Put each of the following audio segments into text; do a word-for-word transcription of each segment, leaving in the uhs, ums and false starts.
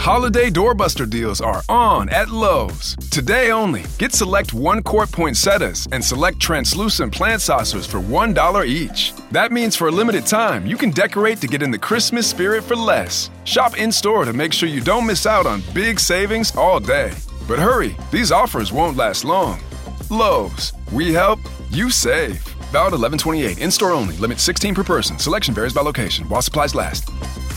Holiday doorbuster deals are on at Lowe's. Today only, get select one-quart poinsettias and select translucent plant saucers for one dollar each. That means for a limited time, you can decorate to get in the Christmas spirit for less. Shop in-store to make sure you don't miss out on big savings all day. But hurry, these offers won't last long. Lowe's, we help, you save. Valid eleven twenty-eight, in-store only, limit sixteen per person. Selection varies by location, while supplies last.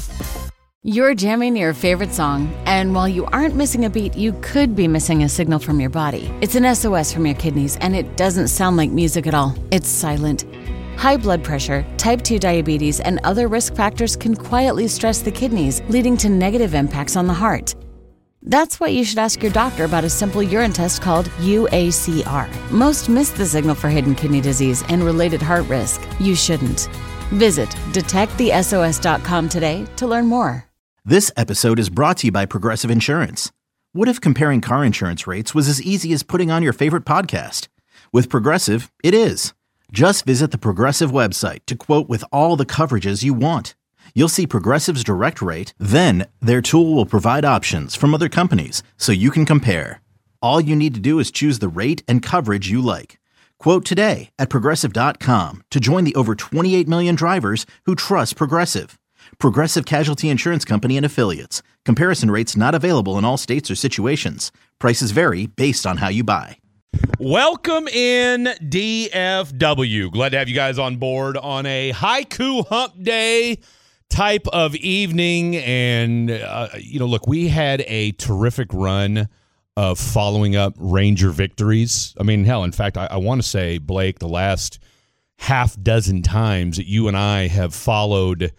You're jamming your favorite song, and while you aren't missing a beat, you could be missing a signal from your body. It's an S O S from your kidneys, and it doesn't sound like music at all. It's silent. High blood pressure, type two diabetes, and other risk factors can quietly stress the kidneys, leading to negative impacts on the heart. That's why you should ask your doctor about a simple urine test called U A C R. Most miss the signal for hidden kidney disease and related heart risk. You shouldn't. Visit detect the S O S dot com today to learn more. This episode is brought to you by Progressive Insurance. What if comparing car insurance rates was as easy as putting on your favorite podcast? With Progressive, it is. Just visit the Progressive website to quote with all the coverages you want. You'll see Progressive's direct rate, then their tool will provide options from other companies so you can compare. All you need to do is choose the rate and coverage you like. Quote today at Progressive dot com to join the over twenty-eight million drivers who trust Progressive. Progressive Casualty Insurance Company and Affiliates. Comparison rates not available in all states or situations. Prices vary based on how you buy. Welcome in, D F W. Glad to have you guys on board on a haiku hump day type of evening. And, uh, you know, look, we had a terrific run of following up Ranger victories. I mean, hell, in fact, I, I want to say, Blake, the last half dozen times that you and I have followed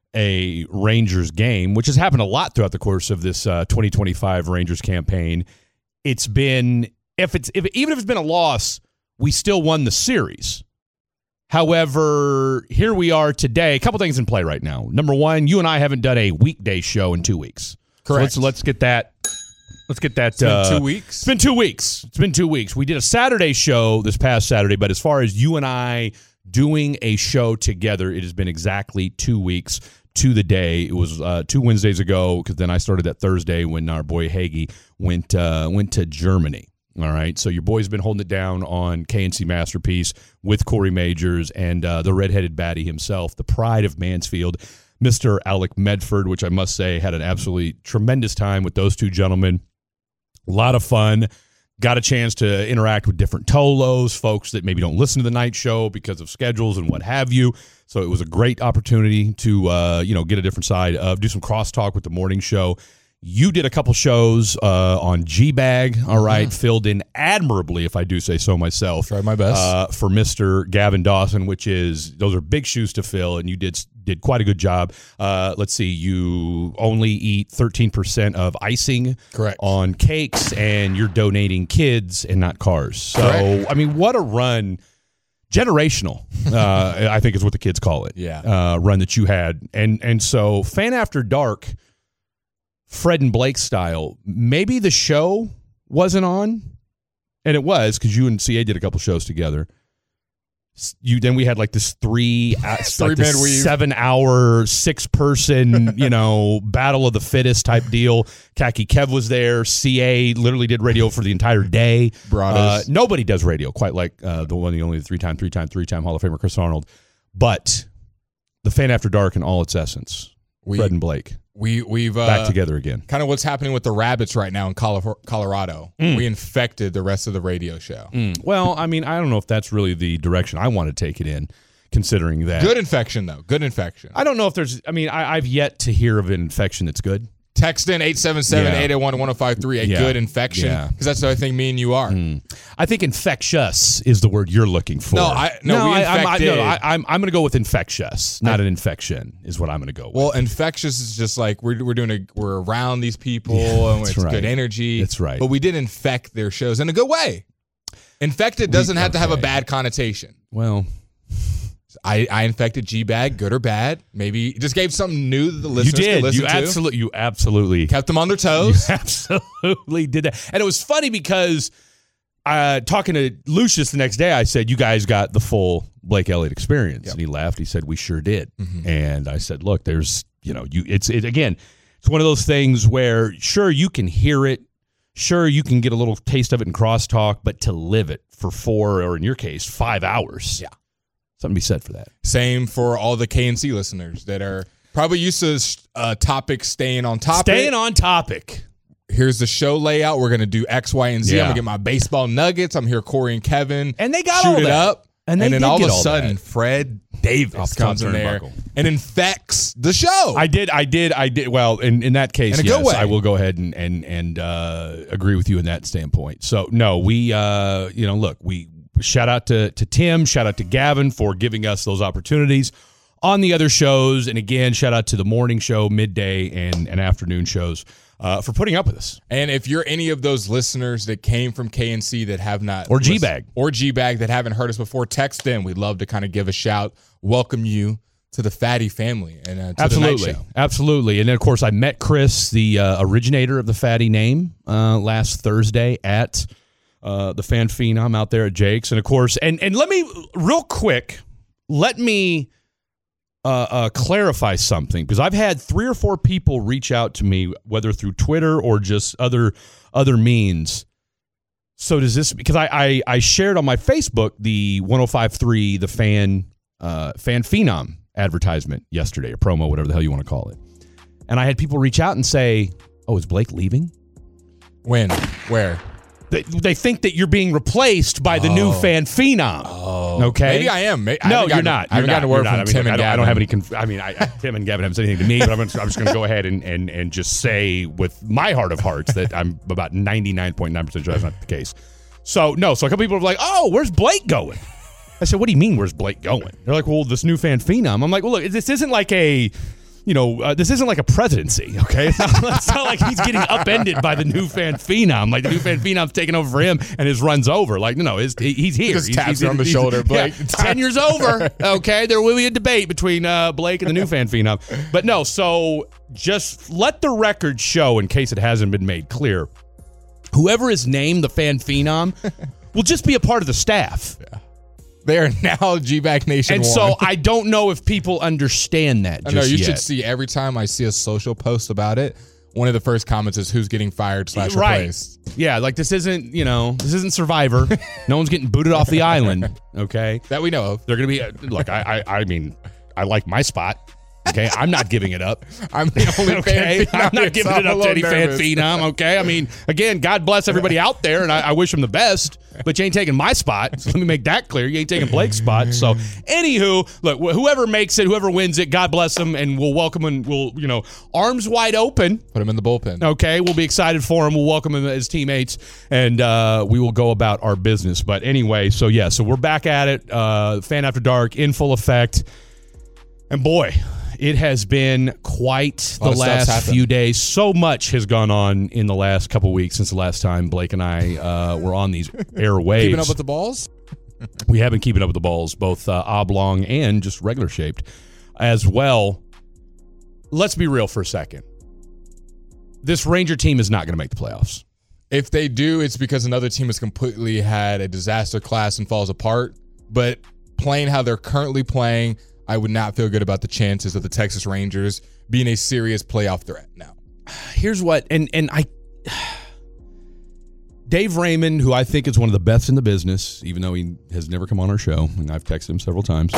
a Rangers game, which has happened a lot throughout the course of this uh, twenty twenty-five Rangers campaign. It's been, if it's if even if it's been a loss, we still won the series. However, here we are today. A couple things in play right now. Number one, you and I haven't done a weekday show in two weeks. Correct. So let's let's get that. Let's get that. It's been uh, two weeks. It's been two weeks. It's been two weeks. We did a Saturday show this past Saturday, but as far as you and I doing a show together, it has been exactly two weeks to the day. It was uh, two Wednesdays ago, because then I started that Thursday when our boy Hagee went uh, went to Germany. All right, so your boy's been holding it down on K N C Masterpiece with Corey Majors and uh, the redheaded baddie himself, the pride of Mansfield, Mister Alec Medford, which I must say had an absolutely tremendous time with those two gentlemen. A lot of fun. Got a chance to interact with different Tolos, folks that maybe don't listen to the night show because of schedules and what have you. So it was a great opportunity to, uh, you know, get a different side of, do some crosstalk with the morning show. You did a couple shows uh, on G-Bag, all right, mm-hmm. filled in admirably, if I do say so myself. Tried my best. Uh, for Mister Gavin Dawson, which is, those are big shoes to fill, and you did did quite a good job. Uh, let's see, you only eat thirteen percent of icing Correct. on cakes, and you're donating kids and not cars. So, Correct. I mean, what a run. Generational, uh, I think is what the kids call it. Yeah. Uh, run that you had. And, and so, Fan After Dark, Fred and Blake style, maybe the show wasn't on, and it was because you and C A did a couple shows together. You then we had like this three, uh, three like this man weave. seven hour, six person, you know, battle of the fittest type deal. Khaki Kev was there. C A literally did radio for the entire day. Brought Uh, us. nobody does radio quite like uh, the one, the only, the three time, three time, three time Hall of Famer Chris Arnold. But the Fan After Dark in all its essence, We, Fred and Blake we, we've uh, back together again. Kind of what's happening with the Rabbits right now in Colo- Colorado. Mm. We infected the rest of the radio show. Mm. Well, I mean, I don't know if that's really the direction I want to take it in, considering that. Good infection, though. Good infection. I don't know if there's, I mean, I, I've yet to hear of an infection that's good. Text in eight seven seven, eight eight one, one oh five three, a Yeah. good infection, Yeah. because that's what I think me and you are. Mm. I think infectious is the word you're looking for. No, I- no, we I, I'm, I, infected. no, I, I'm, I'm going to go with infectious, not an infection, is what I'm going to go with. Well, infectious is just like we're we're doing a we're around these people Yeah, and that's it's right. good energy. That's right. But we did infect their shows in a good way. Infected doesn't have to have a okay. bad connotation. well, I, I infected G-Bag, good or bad. Maybe just gave something new that the you listeners could did. listen You to. absolutely, you absolutely, Kept them on their you toes. absolutely did that. And it was funny because uh, talking to Lucius the next day, I said, you guys got the full Blake Elliott experience. Yep. And he laughed. He said, we sure did. Mhm. And I said, look, there's, you know, you, it's, it again, It's one of those things where, sure, you can hear it. Sure, you can get a little taste of it in crosstalk, but to live it for four, or in your case, five hours. Yeah. Something to be said for that. Same for all the K N C listeners that are probably used to uh, topics staying on topic. Staying on topic. Here's the show layout. We're going to do X, Y, and Z. Yeah. I'm going to get my baseball nuggets. I'm here, Corey and Kevin. And they got shoot all it that. up. And, And, they then did all of get a all sudden, that. Fred Davis Off the comes top in there turnbuckle. and infects the show. I did, I did, I did. Well, in, in that case, In a yes, good way. I will go ahead and and and uh, agree with you in that standpoint. So, no, we, uh, you know, look, we shout out to to Tim, shout out to Gavin for giving us those opportunities on the other shows, and again, shout out to the morning show, midday, and and afternoon shows uh, for putting up with us. And if you're any of those listeners that came from K N C that have not Or listened- G-Bag. or G-Bag that haven't heard us before, text in. We'd love to kind of give a shout, welcome you to the Fatty family and uh, to Absolutely, the night show. absolutely. And then, of course, I met Chris, the uh, originator of the Fatty name, uh, last Thursday at uh, the Fan Phenom out there at Jake's. And, of course, and and let me, real quick, let me uh, uh, clarify something, because I've had three or four people reach out to me, whether through Twitter or just other other means. So does this, because I, I, I shared on my Facebook the one oh five point three, the Fan uh, Fan Phenom advertisement yesterday, or promo, whatever the hell you want to call it. And I had people reach out and say, oh, is Blake leaving? When? Where? They, they think that you're being replaced by the new Fan Phenom. Oh. Okay. Maybe I am. Maybe, I No, haven't you're gotten- not. I haven't You're gotten a not. word You're from not. I mean, Tim look, and I don't, Gavin. I don't have any. Conf- I mean, I, I, Tim and Gavin haven't said anything to me, but I'm, gonna, I'm just going to go ahead and, and and just say with my heart of hearts that I'm about ninety-nine point nine percent sure that's not the case. So no. So a couple people are like, "Oh, where's Blake going?" I said, "What do you mean, where's Blake going?" They're like, "Well, this new Fan Phenom." I'm like, "Well, look, this isn't like a." You know, uh, this isn't like a presidency, okay? It's not, it's not like he's getting upended by the new Fan Phenom. Like the new Fan Phenom's taking over for him and his run's over. Like, no, no, his, he, he's here. Just he's, taps he's, her on the he's- shoulder, Blake. yeah, ten years over, okay? There will be a debate between uh, Blake and the new Fan Phenom. But no, so just let the record show, in case it hasn't been made clear, whoever is named the Fan Phenom will just be a part of the staff. They are now G-Bag Nation And one. so I don't know if people understand that I just know you yet. should see every time I see a social post about it, one of the first comments is who's getting fired slash Right. replaced. Yeah, like this isn't, you know, this isn't Survivor. No one's getting booted off the island, okay? That we know of. They're going to be, look, I, I I mean, I like my spot, okay? I'm not giving it up, I'm the only okay? fan phenom I'm not here, giving so it I'm up a to little any fan nervous. phenom, okay? I mean, again, God bless everybody out there, and I, I wish them the best, but you ain't taking my spot. So let me make that clear. You ain't taking Blake's spot. So, anywho, look, wh- whoever makes it, whoever wins it, God bless them, and we'll welcome and we'll, you know, arms wide open. Put him in the bullpen. Okay, we'll be excited for him. We'll welcome him as teammates, and uh, we will go about our business. But anyway, so yeah, so we're back at it. Uh, Fan After Dark in full effect, and boy, it has been quite the lot of stuff's last happened. few days. So much has gone on in the last couple weeks since the last time Blake and I uh, were on these airwaves. Keeping up with the balls? We have been keeping up with the balls, both uh, oblong and just regular shaped as well. Let's be real for a second. This Ranger team is not going to make the playoffs. If they do, it's because another team has completely had a disaster class and falls apart. But playing how they're currently playing, I would not feel good about the chances of the Texas Rangers being a serious playoff threat now. Here's what, and and I, Dave Raymond, who I think is one of the best in the business, even though he has never come on our show, and I've texted him several times.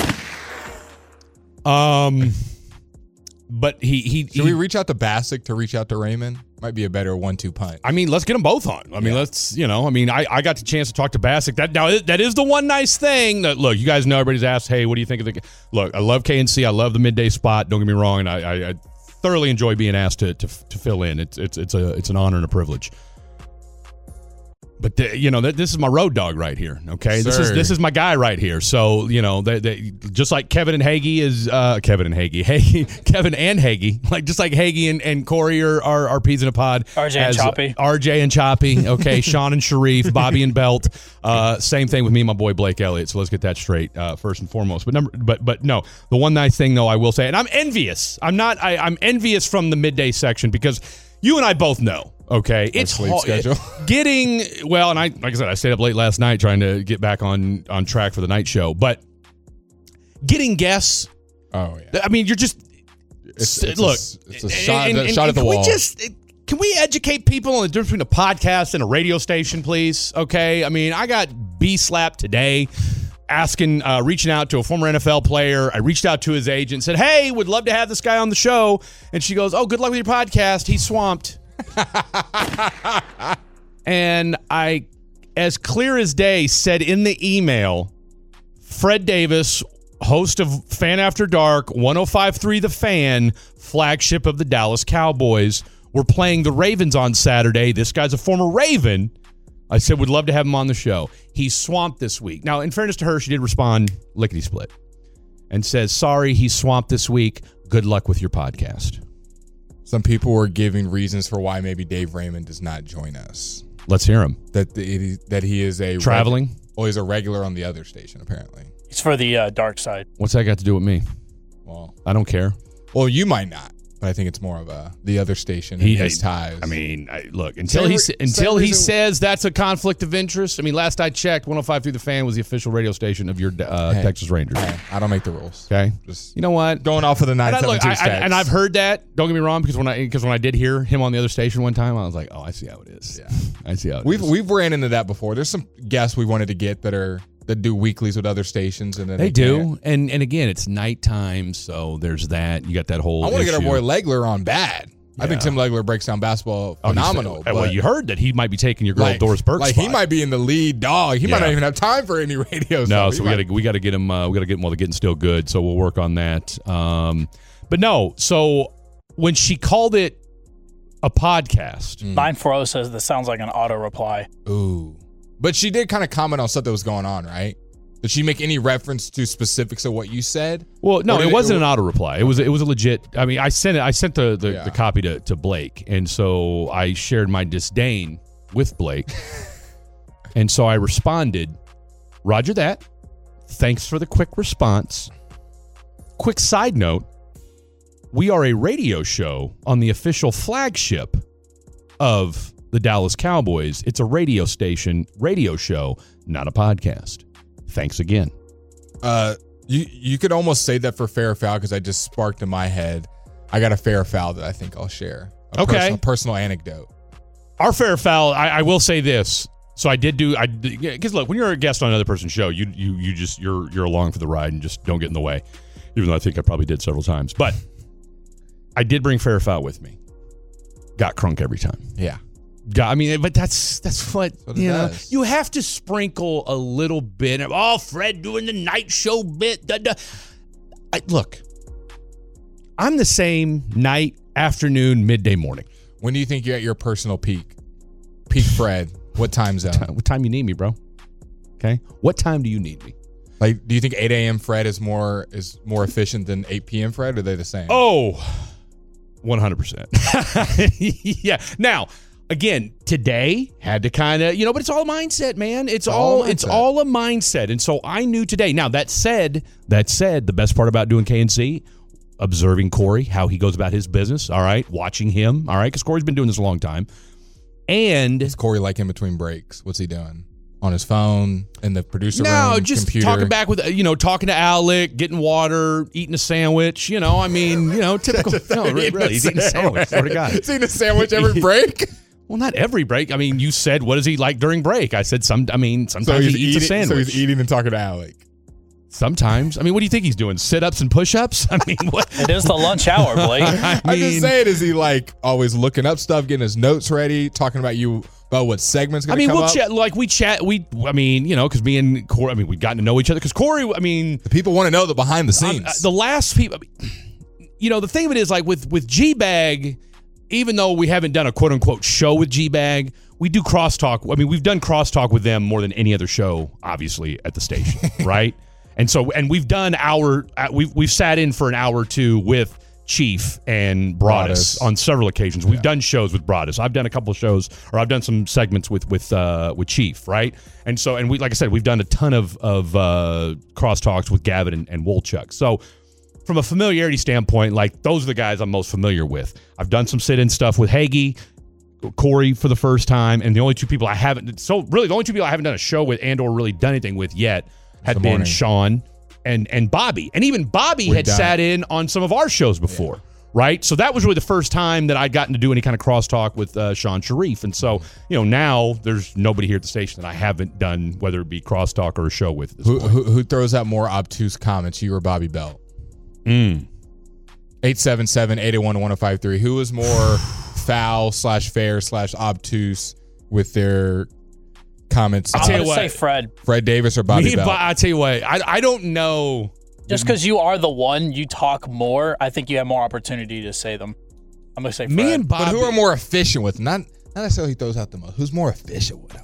Um, but he he. Should he we reach out to Bassick to reach out to Raymond? Might be a better one two punch. I mean, let's get them both on. I mean, Yeah. let's, you know, I mean, I, I got the chance to talk to Bassick. That now that is the one nice thing that, look, you guys know everybody's asked, hey, what do you think of the, look, I love K N C. I love the midday spot. Don't get me wrong. And I, I, I thoroughly enjoy being asked to, to, to fill in. It's, it's, it's a, it's an honor and a privilege. But the, you know, th- this is my road dog right here. Okay, this is Sir. this is my guy right here. So you know, they, they, just like Kevin and Hagee is uh, Kevin and Hagee, Hagee, Kevin and Hagee, like just like Hagee and, and Corey are, are are peas in a pod. R J and as, Choppy. R J and Choppy. Okay, Sean and Sharif, Bobby and Belt. Uh, same thing with me and my boy Blake Elliott. So let's get that straight uh, first and foremost. But number, but but no, the one nice thing though I will say, and I'm envious. I'm not. I, I'm envious from the midday section because you and I both know. Okay, it's sleep ha- schedule. getting well, and I like I said, I stayed up late last night trying to get back on on track for the night show. But getting guests, Oh yeah. I mean, you're just It's, it's Look, a, it's a shot, and, a and, shot and at the can wall. We just, can we educate people on the difference between a podcast and a radio station, please? Okay. I mean, I got B-slapped today asking, uh, reaching out to a former N F L player. I reached out to his agent, said, hey, would love to have this guy on the show. And she goes, oh, good luck with your podcast. He's swamped. And I, as clear as day, said in the email, Fred Davis, host of Fan After Dark, one oh five point three The Fan, flagship of the Dallas Cowboys. We're playing the Ravens on Saturday. This guy's a former Raven. I said, would love to have him on the show. He's swamped this week. Now, in fairness to her, she did respond lickety-split and says, sorry, he's swamped this week. Good luck with your podcast. Some people were giving reasons for why maybe Dave Raymond does not join us. Let's hear him. That the, that he is a traveling. Reg- oh, he's a regular on the other station. Apparently, it's for the uh, dark side. What's that got to do with me? Well, I don't care. Well, you might not, but I think it's more of a the other station. He and his I, ties. I mean, I, look until Same he re- until same he reason- says that's a conflict of interest. I mean, last I checked, one oh five point three The Fan was the official radio station of your uh, Hey. Texas Rangers. Hey, I don't make the rules. Okay, Just you know what? going off of the nine And, I, seven look, two I, I, stats. and I've heard that. Don't get me wrong, because when I because when I did hear him on the other station one time, I was like, oh, I see how it is. Yeah. I see how it We've is. we've ran into that before. There's some guests we wanted to get that are that do weeklies with other stations, and then They they, do, can't. and and again, it's nighttime, so there's that. You got that whole. I want to get our issue. boy Legler on bad. I think Yeah. Tim Legler breaks down basketball Oh, you said- phenomenal. well, but you heard that he might be taking your girl like, Doris Burke's like spot. he might be in the lead dog. He might Yeah. not even have time for any radio. No, stuff. so He we might- got to we got to get him. Uh, we got to get him while the getting still good. So we'll work on that. Um, but no, so when she called it a podcast, nine four zero says this sounds like an auto reply. Ooh, but she did kind of comment on stuff that was going on, right? Did she make any reference to specifics of what you said? well, no, Or did it it- wasn't an auto reply. It was it was a legit. I mean, I sent it. I sent the the, Yeah. the copy to to Blake, and so I shared my disdain with Blake, and so I responded, "Roger that. Thanks for the quick response. Quick side note: we are a radio show on the official flagship of the Dallas Cowboys. It's a radio station, radio show, not a podcast. Thanks again." Uh, you you could almost say that for fair or foul because I just sparked in my head. I got a fair or foul that I think I'll share. A Okay. personal, personal anecdote. Our fair foul, I, I will say this. So I did do I because look, when you're a guest on another person's show, you you you just you're you're along for the ride and just don't get in the way. Even though I think I probably did several times. But I did bring fair or foul with me. Got crunk every time. Yeah. Got, I mean, but that's that's what, what it you know. does. You have to sprinkle a little bit of, oh, Fred doing the night show bit. Da, da. I, look, I'm the same night, afternoon, midday, morning. When do you think you're at your personal peak? Peak Fred. What time zone? What time you need me, bro? Okay, what time do you need me? Like, do you think eight a.m. Fred is more is more efficient than eight p.m. Fred? Or are they the same? Oh, one hundred percent. Yeah. Now, again, today had to kind of, you know, but it's all a mindset, man. It's all, all a it's mindset. all a mindset. And so I knew today. Now, that said, that said, the best part about doing K N C, observing Corey, how he goes about his business, all right, watching him, all right, because Corey's been doing this a long time. And Is Corey like in between breaks? What's he doing? On his phone, in the producer no, room, just computer? talking back with, uh, you know, talking to Alec, getting water, eating a sandwich, you know, I mean, you know, typical. No, really, really, he's eating a sandwich. Swear to God. He's eating a sandwich every break? Well, not every break. I mean, you said, what does he like during break? I said, some. I mean, sometimes he eats eating, a sandwich. So he's eating and talking to Alec. Sometimes. I mean, what do you think he's doing? Sit-ups and push-ups? I mean, what? It is the lunch hour, Blake. I I'm mean, just saying, is he like always looking up stuff, getting his notes ready, talking about you about what segment's I going to mean, come we'll up? chat. Like, we chat. We, I mean, you know, because me and Corey, I mean, we've gotten to know each other. Because Corey, I mean, The people want to know the behind the um, scenes. uh, the last people, you know, the thing of it is, like, with, with G-Bag, even though we haven't done a quote-unquote show with G-Bag, we do crosstalk. I mean, we've done crosstalk with them more than any other show, obviously, at the station, right? And so, and we've done our, uh, we've we've sat in for an hour or two with Chief and Broadus, Broadus. on several occasions. We've Yeah. done shows with Broadus. I've done a couple of shows, or I've done some segments with with uh, with Chief, right? And so, and we, like I said, we've done a ton of of uh, crosstalks with Gavin and, and Wolchuk. So, from a familiarity standpoint, like, those are the guys I'm most familiar with. I've done some sit-in stuff with Hagee, Corey for the first time, and the only two people I haven't, so really the only two people I haven't done a show with and or really done anything with yet had The been morning. Sean and and Bobby. And even Bobby We've had done sat in on some of our shows before. right? So that was really the first time that I'd gotten to do any kind of crosstalk with uh, Sean Sharif. And so, you know, now there's nobody here at the station that I haven't done, whether it be crosstalk or a show with. At this Who, point. who, who throws out more obtuse comments, you or Bobby Belt? Mm. eight seven seven, eight eight one, one oh five three. Who is more foul slash fair slash obtuse with their comments? I'll I'm tell you gonna what. say Fred. Fred Davis or Bobby Me and Belt? Bo- I tell you what, I, I don't know. Just because you are the one, you talk more. I think you have more opportunity to say them. I'm gonna say Fred. Me and Bobby. But who are more efficient with? Not, not necessarily he throws out the most. Who's more efficient with him?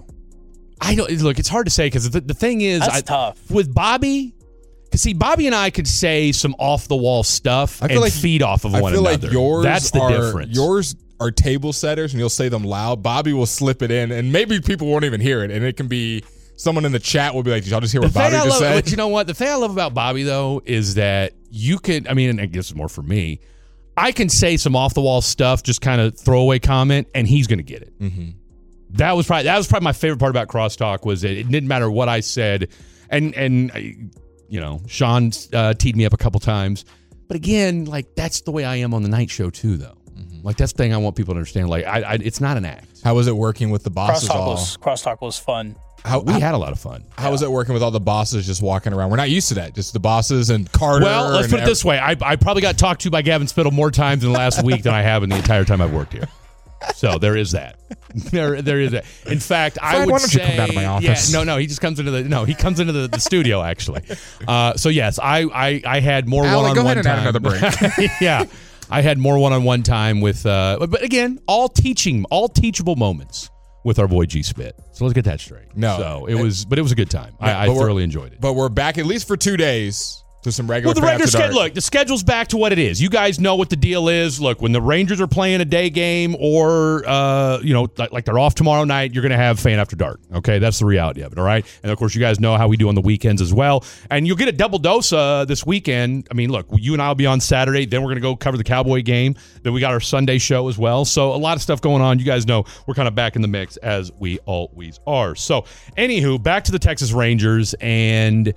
I don't look. It's hard to say because the, the thing is, That's I, tough. with Bobby. Because see, Bobby and I could say some off the wall stuff I feel and like feed off of I one feel another. like yours That's the are, difference. Yours are table setters, and you'll say them loud. Bobby will slip it in, and maybe people won't even hear it, and it can be someone in the chat will be like, "Did y'all just hear what The thing Bobby I just love, said?" You know what? The thing I love about Bobby though is that you can. I mean, and I guess it's more for me. I can say some off the wall stuff, just kind of throwaway comment, and he's going to get it. Mm-hmm. That was probably that was probably my favorite part about crosstalk was that it didn't matter what I said, and and you know, Sean uh, teed me up a couple times, but again, like that's the way I am on the night show too, though. Mm-hmm. Like that's the thing I want people to understand. Like I, I it's not an act. How was it working with the bosses? Crosstalk all was crosstalk was fun. how, We how, had a lot of fun. how was it working with all the bosses just walking around? We're not used to that. Just the bosses and Carter. Well, let's and put it ev- this way. I, I probably got talked to by Gavin Spittle more times in the last week than I have in the entire time I've worked here. So there is that. There, there is that. In fact, I Fred, would why don't you say, come down to my office? Yeah, no, no, he just comes into the no, he comes into the, the studio actually. Uh, so yes, I, I, I had more Alec, go one-on-one ahead and add time. another break. Yeah, I had more one-on-one time with. Uh, but again, all teaching, all teachable moments with our boy G Spit. So let's get that straight. No. so it was, but it was a good time. I, I but we're- thoroughly enjoyed it. But we're back at least for two days to some regular. Well, the Fan regular After Dark. schedule. Look, the schedule's back to what it is. You guys know what the deal is. Look, when the Rangers are playing a day game, or uh, you know, like, like they're off tomorrow night, you're going to have Fan After Dark. Okay, that's the reality of it. All right, and of course, you guys know how we do on the weekends as well. And you'll get a double dose uh, this weekend. I mean, look, you and I will be on Saturday. Then we're going to go cover the Cowboy game. Then we got our Sunday show as well. So a lot of stuff going on. You guys know we're kind of back in the mix as we always are. So, anywho, back to the Texas Rangers and.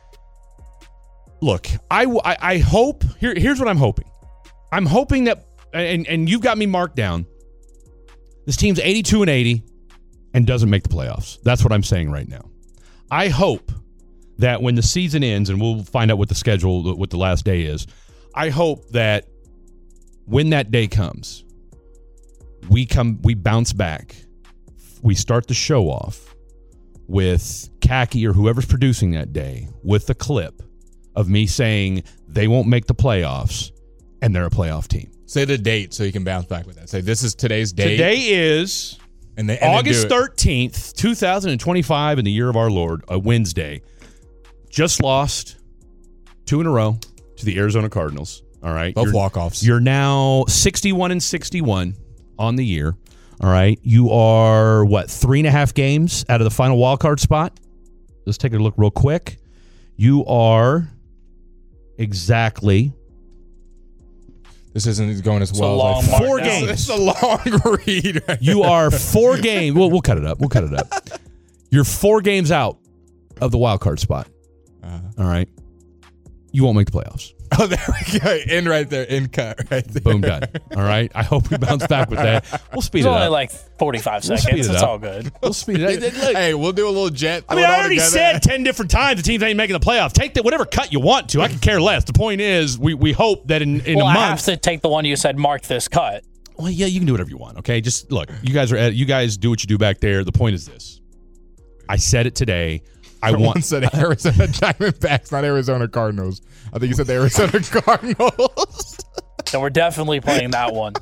Look, I, I, I hope, here, here's what I'm hoping. I'm hoping that, and, and you've got me marked down, this team's eighty-two and eighty and doesn't make the playoffs. That's what I'm saying right now. I hope that when the season ends, and we'll find out what the schedule, what the last day is, I hope that when that day comes, we come, we bounce back. We start the show off with Khaki or whoever's producing that day with the clip of me saying they won't make the playoffs and they're a playoff team. Say the date so you can bounce back with that. Say this is today's date. Today is and they, and August then do it. thirteenth, twenty twenty-five in the year of our Lord, a Wednesday. Just lost two in a row to the Arizona Cardinals. All right. Both You're- walk-offs. You're now sixty-one and sixty-one on the year. All right. You are, what, three and a half games out of the final wild card spot? Let's take a look real quick. You are exactly This isn't going as It's a well long as I thought. Four mark down. games. It's a long read. Right you there. are four games. Well, we'll cut it up. We'll cut it up. You're four games out of the wild card spot. Uh-huh. All right. You won't make the playoffs. Oh, there we go. In right there. In cut right there. Boom, done. All right. I hope we bounce back with that. We'll speed It's it only up. like forty-five We'll seconds. speed it It's up. all good. We'll speed it up. Look, Hey, we'll do a little jet. I throw mean, it I all already together. said ten different times the teams ain't making the playoffs. Take the, whatever cut you want to. I can care less. The point is, we, we hope that in, in well, a I month. have to take the one you said, mark this cut. Well, yeah, you can do whatever you want. Okay, just look. You guys are. You guys do what you do back there. The point is this. I said it today. I Someone want. said Arizona Diamondbacks, not Arizona Cardinals. I think you said the Arizona Cardinals. So we're definitely playing that one.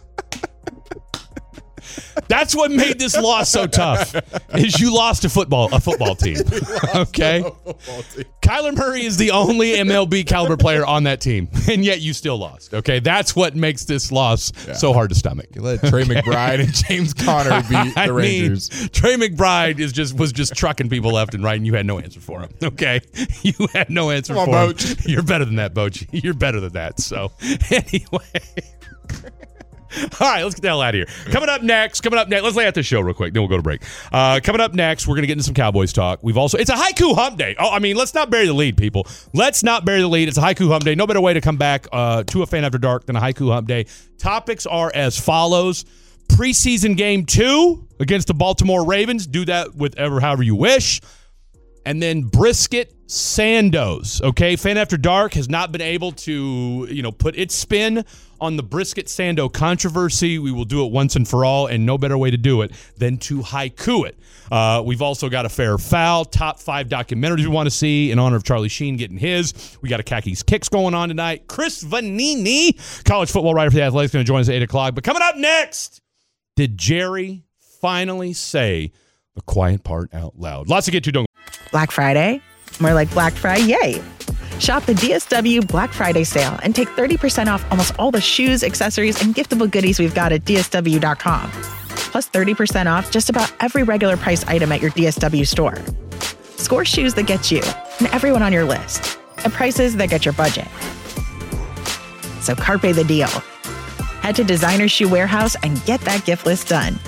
That's what made this loss so tough. Is you lost a football a football team. Okay. Kyler Murray is the only M L B caliber player on that team, and yet you still lost. Okay, that's what makes this loss so hard to stomach. You let Trey McBride and James Conner beat I the Rangers. mean, Trey McBride is just was just trucking people left and right, and you had no answer for him. Okay, you had no answer Come on, for him. Boch. You're better than that, Boch. You're better than that. So anyway. All right, let's get the hell out of here. Coming up next, coming up next, let's lay out the show real quick, then we'll go to break. Uh, coming up next, we're going to get into some Cowboys talk. We've also, it's a haiku hump day. Oh, I mean, let's not bury the lead, people. Let's not bury the lead. It's a haiku hump day. No better way to come back uh, to a Fan After Dark than a haiku hump day. Topics are as follows. Preseason game two against the Baltimore Ravens. Do that with ever, however you wish. And then brisket sandos. Okay, Fan After Dark has not been able to, you know, put its spin on the brisket sando controversy. We will do it once and for all, and no better way to do it than to haiku it. Uh, we've also got a fair or foul, top five documentaries we want to see in honor of Charlie Sheen getting his. We got a Khakis Kicks going on tonight. Chris Vanini, college football writer for The Athletic, is going to join us at eight o'clock. But coming up next, did Jerry finally say the quiet part out loud? Lots to get to. Don't Black Friday? More like Black Friday, yay! Shop the D S W Black Friday sale and take thirty percent off almost all the shoes, accessories, and giftable goodies we've got at D S W dot com. Plus thirty percent off just about every regular price item at your D S W store. Score shoes that get you and everyone on your list at prices that get your budget. So carpe the deal. Head to Designer Shoe Warehouse and get that gift list done.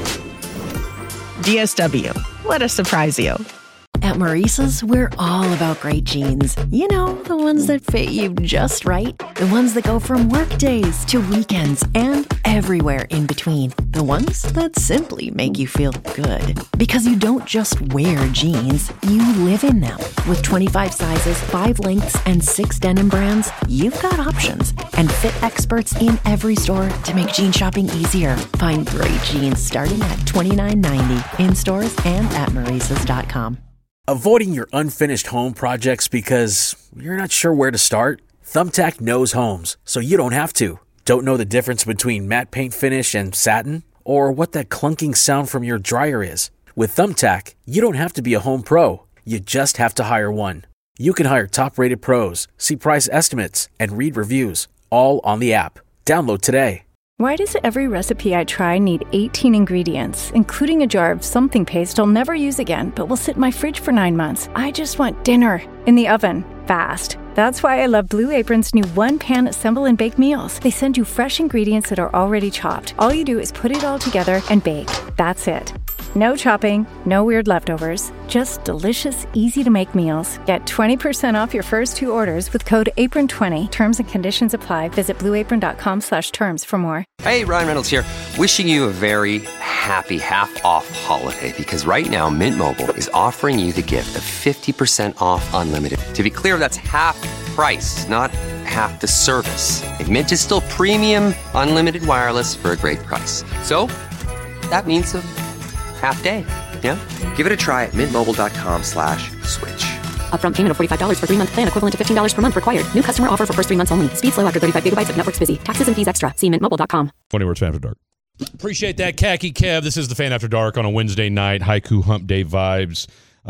D S W. Let us surprise you. At Maurice's, we're all about great jeans. You know, the ones that fit you just right. The ones that go from work days to weekends and everywhere in between. The ones that simply make you feel good. Because you don't just wear jeans, you live in them. With twenty-five sizes, five lengths, and six denim brands, you've got options. And fit experts in every store to make jean shopping easier. Find great jeans starting at twenty-nine ninety in stores and at Maurices dot com. Avoiding your unfinished home projects because you're not sure where to start? Thumbtack knows homes, so you don't have to. Don't know the difference between matte paint finish and satin? Or what that clunking sound from your dryer is? With Thumbtack, you don't have to be a home pro. You just have to hire one. You can hire top-rated pros, see price estimates, and read reviews, all on the app. Download today. Why does every recipe I try need eighteen ingredients, including a jar of something paste I'll never use again, but will sit in my fridge for nine months? I just want dinner in the oven, fast. That's why I love Blue Apron's new one-pan assemble and bake meals. They send you fresh ingredients that are already chopped. All you do is put it all together and bake. That's it. No chopping, no weird leftovers, just delicious, easy-to-make meals. Get twenty percent off your first two orders with code apron twenty. Terms and conditions apply. Visit blueapron.com slash terms for more. Hey, Ryan Reynolds here. Wishing you a very happy half-off holiday because right now Mint Mobile is offering you the gift of fifty percent off unlimited. To be clear, that's half price, not half the service. And Mint is still premium unlimited wireless for a great price. So that means a half day, yeah? Give it a try at mintmobile.com slash switch. Upfront payment of forty-five dollars for three-month plan equivalent to fifteen dollars per month required. New customer offer for first three months only. Speed slow after thirty-five gigabytes if network's busy. Taxes and fees extra. See mint mobile dot com. twenty words Fan After Dark. Appreciate that, Khaki Kev. This is the Fan After Dark on a Wednesday night. Haiku Hump Day vibes.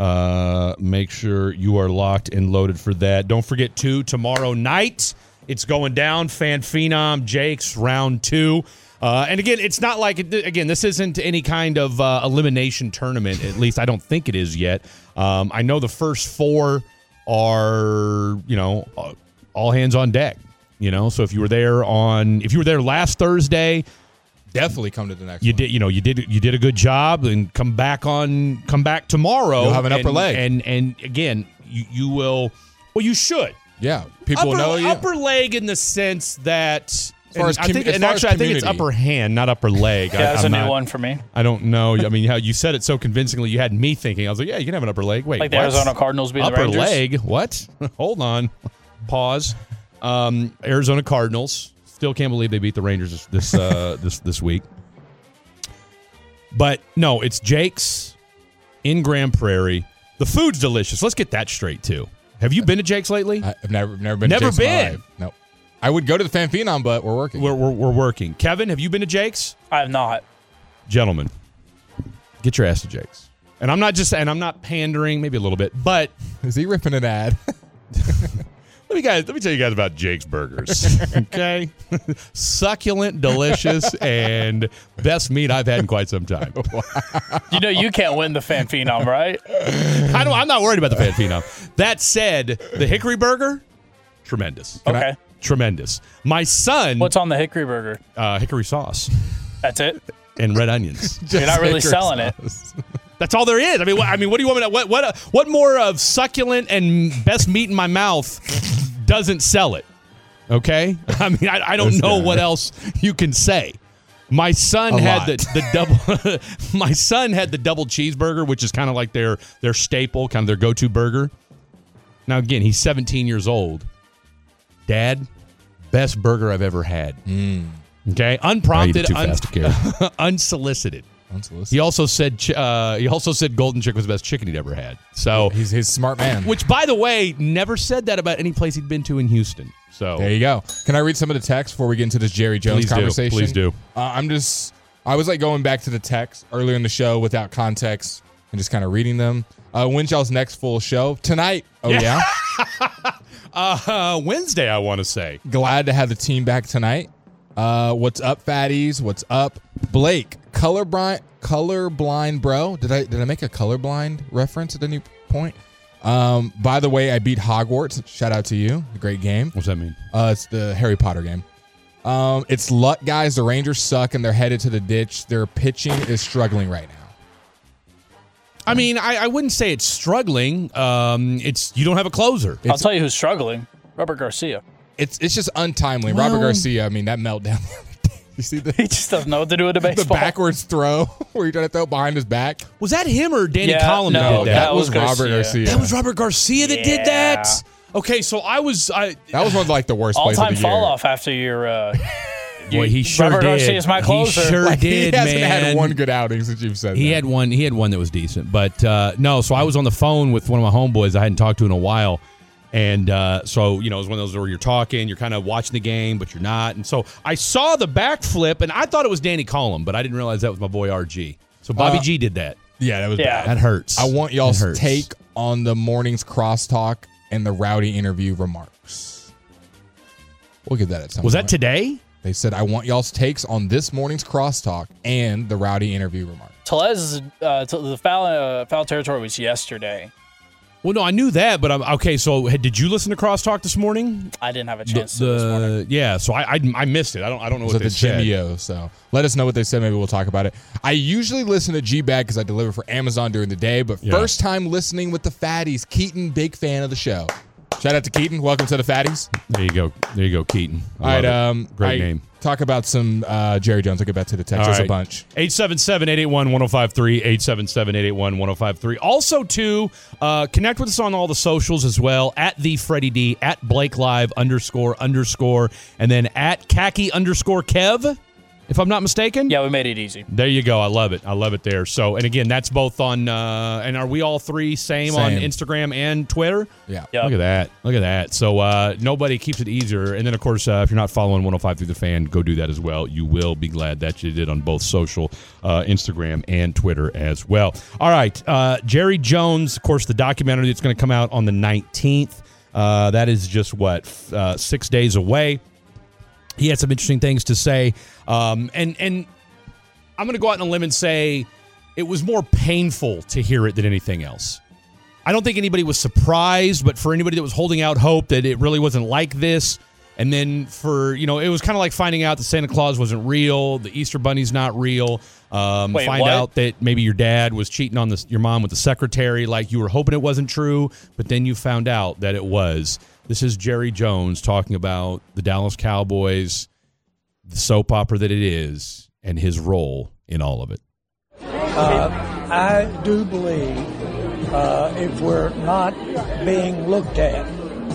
Uh, make sure you are locked and loaded for that. Don't forget, too, tomorrow night, it's going down. Fan Phenom, Jake's round two. Uh, and again, it's not like, again, this isn't any kind of uh, elimination tournament. At least I don't think it is yet. Um, I know the first four are, you know, all hands on deck. You know, so if you were there on, if you were there last Thursday, definitely come to the next you one. did, you know, you did, you did a good job, and come back on, come back tomorrow. You'll have an and, upper leg, and and again, you, you will. Well, you should. Yeah, people upper, know you. Upper leg in the sense that. As far as I com- think, as and far actually, as I think it's upper hand, not upper leg. Yeah, I, that's I'm a new not, one for me. I don't know. I mean, how you said it so convincingly, you had me thinking. I was like, yeah, you can have an upper leg. Wait, like the what? Arizona Cardinals being upper the Rangers? leg? What? Hold on. Pause. Um, Arizona Cardinals. Still can't believe they beat the Rangers this this uh, this this week. But no, it's Jake's in Grand Prairie. The food's delicious. Let's get that straight too. Have you been to Jake's lately? I've never never been. Never to Jake's in my been. life. No. I would go to the Fan Phenom, but we're working. We're, we're we're working. Kevin, have you been to Jake's? I have not. Gentlemen, get your ass to Jake's. And I'm not just and I'm not pandering, maybe a little bit, but is he ripping an ad? Let me guys, let me tell you guys about Jake's Burgers. Okay, succulent, delicious, and best meat I've had in quite some time. You know you can't win the Fan Phenom, right? I don't. I'm not worried about the Fan Phenom. That said, the Hickory Burger, tremendous. Okay. tremendous. My son. What's on the hickory burger? Uh, hickory sauce. That's it? And red onions. You're not really selling sauce. it. That's all there is. I mean, what, I mean, what do you want me to? What what what more of succulent and best meat in my mouth doesn't sell it? Okay, I mean, I, I don't this know guy. what else you can say. My son A had lot. the, the double. My son had the double cheeseburger, which is kind of like their their staple, kind of their go-to burger. Now again, he's seventeen years old. Dad, best burger I've ever had. Mm. Okay, unprompted, too fast un- to care. unsolicited. Unsolicited. He also said uh, he also said Golden Chick was the best chicken he'd ever had. So he's he's a smart man. Which, by the way, never said that about any place he'd been to in Houston. So there you go. Can I read some of the text before we get into this Jerry Jones Please do. conversation? Please do. Uh, I'm just I was like going back to the text earlier in the show without context and just kind of reading them. Uh, when's y'all's next full show? Tonight. Oh yeah. yeah? uh, Wednesday, I want to say. Glad to have the team back tonight. Uh, what's up, fatties? What's up, Blake? Colorblind, colorblind, bro. Did I did I make a colorblind reference at any point? Um, by the way, I beat Hogwarts. Shout out to you. Great game. What's that mean? Uh, it's the Harry Potter game. Um, it's luck, guys. The Rangers suck and they're headed to the ditch. Their pitching is struggling right now. I mean, I, I wouldn't say it's struggling. Um, it's you don't have a closer. I'll tell you who's struggling. Robert Garcia. It's it's just untimely. Well, Robert Garcia. I mean, that meltdown. You see the he just doesn't know what to do with a baseball. The backwards throw where you're trying to throw it behind his back. Was that him or Danny Yeah, Collin no, that did that? that, That was, was Robert Garcia. Garcia. That was Robert Garcia that did Yeah. that. Okay, so I was. I, That was one of like the worst plays of All-time the year. fall off after your. Uh, Boy, he sure Robert did. Garcia's my closer. He sure Like, did, he hasn't man. had one good outing since you've said He that. had one. He had one that was decent, but uh, no. So I was on the phone with one of my homeboys I hadn't talked to in a while, and uh, so you know it was one of those where you're talking, you're kind of watching the game, but you're not. And so I saw the backflip, and I thought it was Danny Collin, but I didn't realize that was my boy R G. So Bobby Uh, G did that. Yeah, that was Yeah. bad. That hurts. I want y'all's That hurts. take on the morning's crosstalk and the Rowdy interview remarks. We'll get that at some Was point. that today? They said, I want y'all's takes on this morning's crosstalk and the Rowdy interview remarks. Telez, uh, t- the foul, uh, foul territory was yesterday. Well, no, I knew that, but I'm okay. So had- did you listen to Crosstalk this morning? I didn't have a The, chance to this morning. the yeah, so I, I I missed it. I don't I don't know It was what at they the said. Jimmy O, so let us know what they said. Maybe we'll talk about it. I usually listen to G-Bag because I deliver for Amazon during the day, but Yeah. first time listening with the Fatties. Keaton, big fan of the show. Shout out to Keaton. Welcome to the Fatties. There you go. There you go, Keaton. I All right, love it. um, Great I name. Talk about some uh, Jerry Jones. I'll get back to the text. All There's right. a bunch. eight seven seven, eight eight one, one oh five three, eight seven seven, eight eight one, one oh five three. Also, too, uh, connect with us on all the socials as well, at the Freddie D, at Blake Live underscore underscore, and then at khaki underscore Kev, if I'm not mistaken. Yeah, we made it easy. There you go. I love it. I love it there. So, and again, that's both on, uh, and are we all three same, on Same. Instagram and Twitter? Yeah. Yep. Look at that. Look at that. So uh, nobody keeps it easier. And then, of course, uh, if you're not following one oh five through the fan, go do that as well. You will be glad that you did on both social, uh, Instagram and Twitter as well. All right. Uh, Jerry Jones, of course, the documentary that's going to come out on the nineteenth. Uh, that is just, what, f- uh, six days away. He had some interesting things to say. Um, and, and I'm going to go out on a limb and say it was more painful to hear it than anything else. I don't think anybody was surprised, but for anybody that was holding out hope that it really wasn't like this, and then for, you know, it was kind of like finding out that Santa Claus wasn't real, the Easter Bunny's not real, um, Wait, find what? out that maybe your dad was cheating on the, your mom with the secretary, like you were hoping it wasn't true, but then you found out that it was. This is Jerry Jones talking about the Dallas Cowboys, the soap opera that it is, and his role in all of it. Uh, I do believe uh, if we're not being looked at,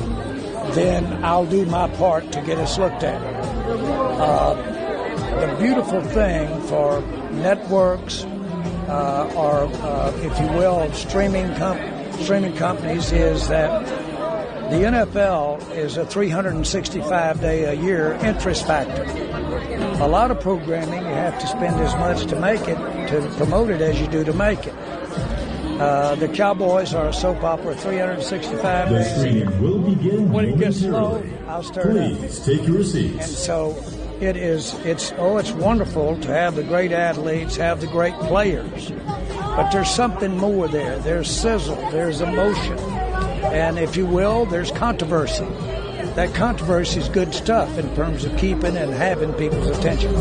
then I'll do my part to get us looked at. Uh, the beautiful thing for networks uh, or, uh, if you will, streaming com- streaming companies is that the N F L is a three hundred sixty-five day a year interest factor. A lot of programming, you have to spend as much to make it, to promote it, as you do to make it. Uh, the Cowboys are a soap opera three hundred sixty-five The days. streaming will begin When it gets slow, momentarily. I'll stir it up. Please take your And seats. so it is, it's, oh, it's wonderful to have the great athletes, have the great players. But there's something more there. There's sizzle, there's emotion. And if you will, there's controversy. that controversy is good stuff in terms of keeping and having people's attention.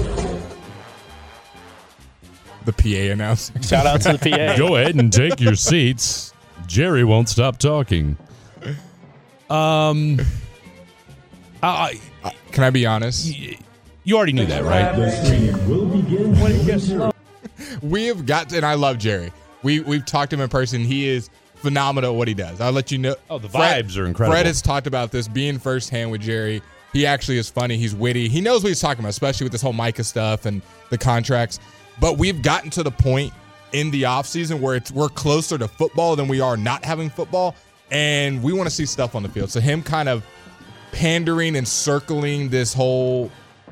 The P A announcer. Shout out to the P A. Go ahead and take your seats. Jerry won't stop talking. Um, I, Uh, can I be honest? you already knew that, right? When it gets slow. We have got to, and I love Jerry. We, we've talked to him in person. He is phenomenal at what he does. I'll let you know. Oh, the Fred- vibes are incredible. Fred has talked about this, being firsthand with Jerry. He actually is funny. He's witty. He knows what he's talking about, especially with this whole Micah stuff and the contracts. But we've gotten to the point in the offseason where it's we're closer to football than we are not having football, and we want to see stuff on the field. So him kind of pandering and circling this whole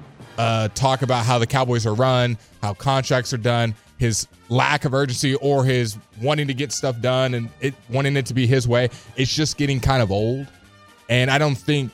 uh, talk about how the Cowboys are run, how contracts are done, his lack of urgency or his wanting to get stuff done and it wanting it to be his way, it's just getting kind of old. And I don't think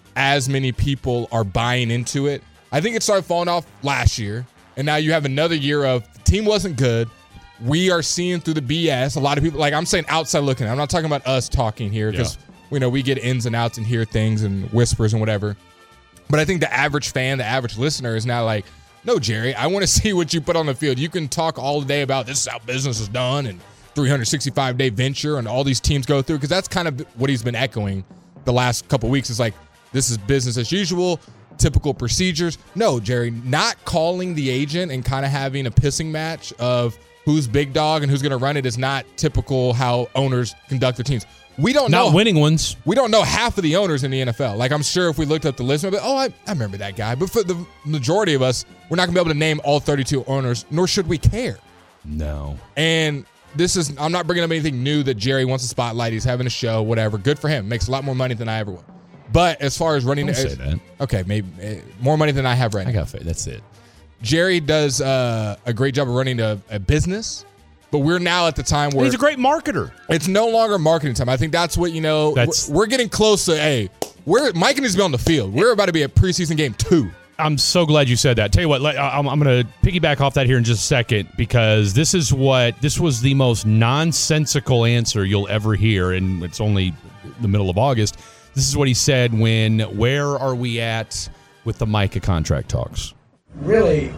as many people are buying into it. I think it started falling off last year, and now you have another year of the team wasn't good. We are seeing through the B S. A lot of people, like I'm saying outside looking. I'm not talking about us talking here because, yeah. you know, we get ins and outs and hear things and whispers and whatever. But I think the average fan, the average listener is now like, no, Jerry, I want to see what you put on the field. You can talk all day about this is how business is done and three hundred sixty-five day venture and all these teams go through, because that's kind of what he's been echoing the last couple of weeks. Is like, this is business as usual, typical procedures. No, Jerry, not calling the agent and kind of having a pissing match of who's big dog and who's going to run it is not typical how owners conduct their teams. We don't not know. Not winning ones. We don't know half of the owners in the N F L. Like, I'm sure if we looked up the list, we'd be, oh, I, I remember that guy. But for the majority of us, we're not going to be able to name all thirty-two owners, nor should we care. No. And this is, I'm not bringing up anything new that Jerry wants to spotlight. He's having a show, whatever. Good for him. Makes a lot more money than I ever would. But as far as running, Don't say that. Okay, maybe uh, more money than I have right now. I got faith. That's it. Jerry does uh, a great job of running a, a business. But we're now at the time where he's a great marketer. It's no longer marketing time. I think that's what, you know, That's- we're, we're getting close to, hey, we're Mike needs to be on the field. We're about to be at preseason game two. I'm so glad you said that. Tell you what, let- I'm, I'm going to piggyback off that here in just a second, because this is what, this was the most nonsensical answer you'll ever hear, and it's only the middle of August. This is what he said when, where are we at with the Micah contract talks? Really,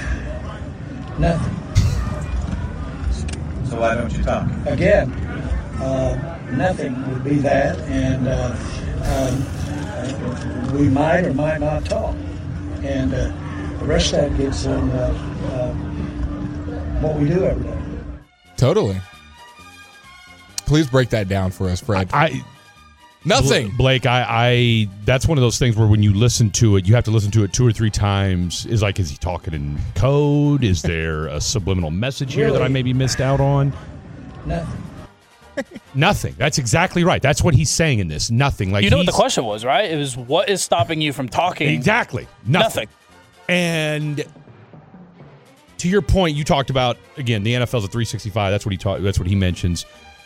nothing. So why don't you talk? Again, uh, nothing would be that, and uh, um, we might or might not talk. And uh, the rest of that gets on uh, uh, what we do every day. Totally. Please break that down for us, Fred. I Nothing. Blake, I, I that's one of those things where when you listen to it, you have to listen to it two or three times. Is like, is he talking in code? Is there a subliminal message here Really? that I maybe missed out on? Nothing. Nothing. That's exactly right. That's what he's saying in this. Nothing. Like, You know what the he's- question was, right? It was, what is stopping you from talking? Exactly. Nothing. Nothing. And to your point, you talked about, again, the N F L's a three sixty-five. That's what he taught. That's what he mentions.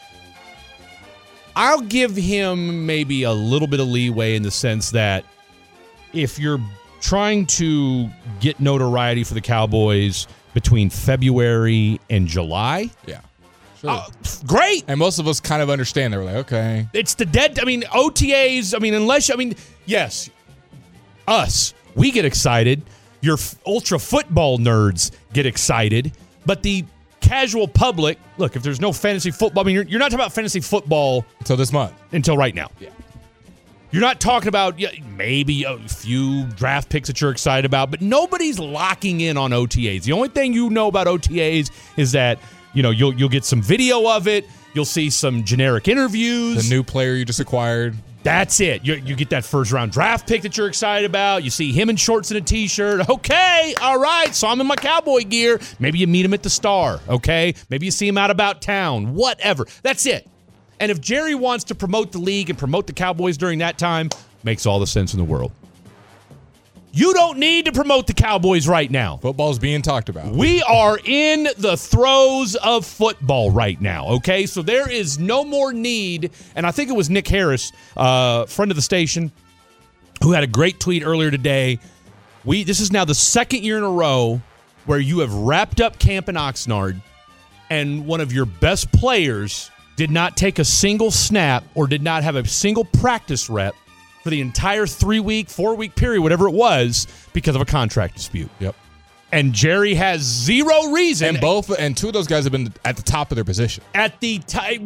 I'll give him maybe a little bit of leeway in the sense that if you're trying to get notoriety for the Cowboys between February and July, Yeah. Sure. uh, great. And most of us kind of understand. They were like, okay. It's the dead. I mean, O T As. I mean, unless, I mean, yes, us, we get excited. Your f- ultra football nerds get excited. But the casual public, look, if there's no fantasy football, I mean, you're, you're not talking about fantasy football Until this month. until right now. Yeah. You're not talking about yeah, maybe a few draft picks that you're excited about, but nobody's locking in on O T As. The only thing you know about O T As is that, you know, you'll you'll get some video of it. You'll see some generic interviews. The new player you just acquired. That's it. You, you get that first round draft pick that you're excited about. You see him in shorts and a t-shirt. Okay, all right. So I'm in my cowboy gear. Maybe you meet him at the Star. Okay, maybe you see him out about town. Whatever. That's it. And if Jerry wants to promote the league and promote the Cowboys during that time, makes all the sense in the world. You don't need to promote the Cowboys right now. Football's being talked about. We are in the throes of football right now, okay? So there is no more need, and I think it was Nick Harris, uh, friend of the station, who had a great tweet earlier today. We This is now the second year in a row where you have wrapped up camp in Oxnard, and one of your best players did not take a single snap or did not have a single practice rep for the entire three-week, four-week period, whatever it was, because of a contract dispute. Yep. And Jerry has zero reason. And both and two of those guys have been at the top of their position. At the time,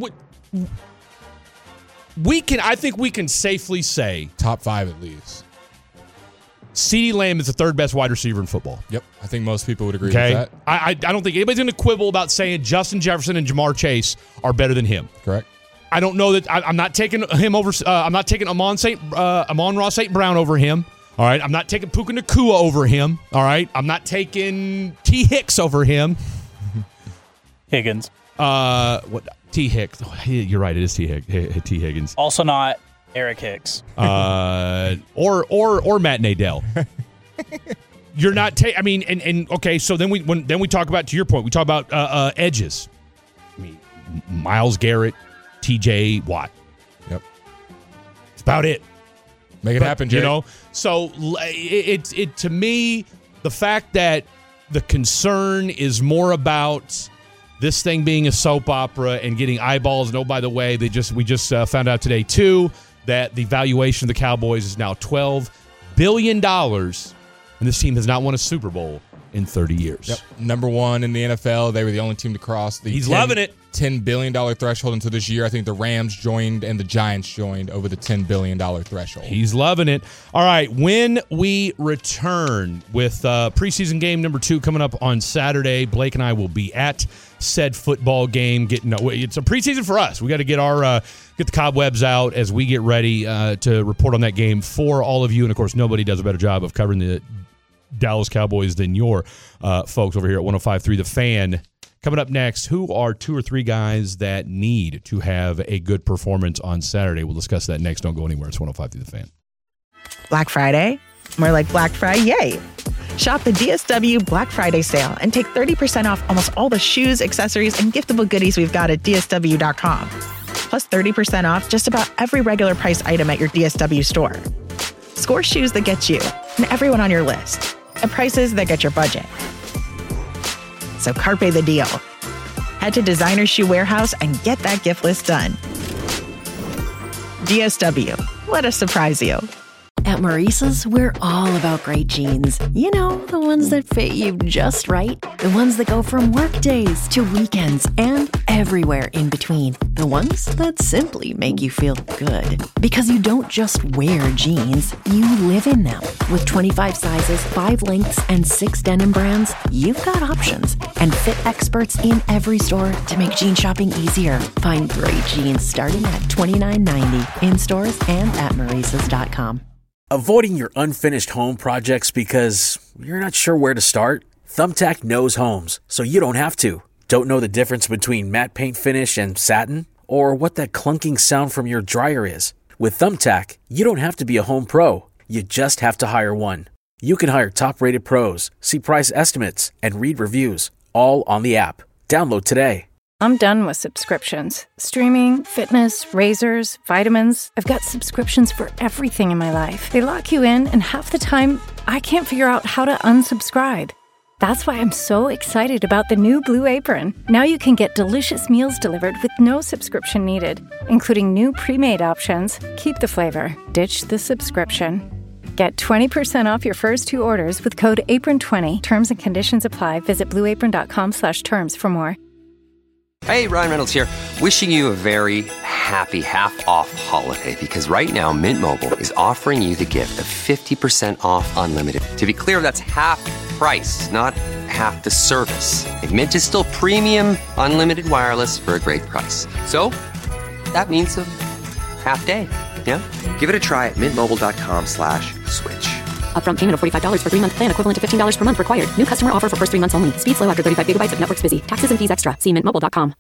we can. I think we can safely say top five at least. CeeDee Lamb is the third best wide receiver in football. Yep, I think most people would agree okay? with that. I, I I don't think anybody's going to quibble about saying Justin Jefferson and Jamar Chase are better than him. Correct. I don't know that I, I'm not taking him over. Uh, I'm not taking Amon Saint uh, Amon-Ra Saint Brown over him. All right, I'm not taking Puka Nacua over him. All right, I'm not taking T. Hicks over him. Higgins. Uh, what T. Hicks? Oh, you're right. It is T. Hig- T. Higgins. Also not Eric Hicks. uh, or or or Matt Nadell. You're not taking. I mean, and, and okay. So then we when then we talk about, to your point, we talk about uh, uh, edges. I mean, Myles Garrett, T J Watt. Yep, that's about it. Make it but, happen, Jerry. You know. So it, it it to me, the fact that the concern is more about this thing being a soap opera and getting eyeballs. And oh, by the way, they just we just uh, found out today too that the valuation of the Cowboys is now twelve billion dollars. And this team has not won a Super Bowl in thirty years. Yep. Number one in the N F L. They were the only team to cross the He's ten, loving it. ten billion dollars threshold until this year. I think the Rams joined and the Giants joined over the ten billion dollars threshold. He's loving it. All right, when we return with uh, preseason game number two coming up on Saturday, Blake and I will be at said football game. Getting It's a preseason for us. We got to get our uh, get the cobwebs out as we get ready uh, to report on that game for all of you. And, of course, nobody does a better job of covering the Dallas Cowboys than your uh, folks over here at one oh five point three The Fan. Coming up next, who are two or three guys that need to have a good performance on Saturday? We'll discuss that next. Don't go anywhere. It's one oh five point three The Fan. Black Friday? More like Black Friday, yay! Shop the D S W Black Friday sale and take thirty percent off almost all the shoes, accessories, and giftable goodies we've got at D S W dot com. Plus thirty percent off just about every regular price item at your D S W store. Score shoes that get you and everyone on your list at prices that get your budget. So carpe the deal. Head to Designer Shoe Warehouse and get that gift list done. D S W. Let us surprise you. At Maurice's, we're all about great jeans. You know, the ones that fit you just right. The ones that go from work days to weekends and everywhere in between. The ones that simply make you feel good. Because you don't just wear jeans, you live in them. With twenty-five sizes, five lengths, and six denim brands, you've got options. And fit experts in every store to make jean shopping easier. Find great jeans starting at twenty-nine ninety in stores and at Maurices dot com. Avoiding your unfinished home projects because you're not sure where to start? Thumbtack knows homes, so you don't have to. Don't know the difference between matte paint finish and satin? Or what that clunking sound from your dryer is? With Thumbtack, you don't have to be a home pro. You just have to hire one. You can hire top-rated pros, see price estimates, and read reviews, all on the app. Download today. I'm done with subscriptions. Streaming, fitness, razors, vitamins. I've got subscriptions for everything in my life. They lock you in, and half the time, I can't figure out how to unsubscribe. That's why I'm so excited about the new Blue Apron. Now you can get delicious meals delivered with no subscription needed, including new pre-made options. Keep the flavor, ditch the subscription. Get twenty percent off your first two orders with code apron twenty. Terms and conditions apply. Visit blue apron dot com slash terms for more. Hey, Ryan Reynolds here, wishing you a very happy half-off holiday because right now Mint Mobile is offering you the gift of fifty percent off unlimited. To be clear, that's half price, not half the service. And Mint is still premium unlimited wireless for a great price. So, that means a half day, yeah? Give it a try at mintmobile.com slash switch. Upfront payment of forty-five dollars for three-month plan equivalent to fifteen dollars per month required. New customer offer for first three months only. Speed slow after thirty-five gigabytes if network's busy. Taxes and fees extra. See mint mobile dot com.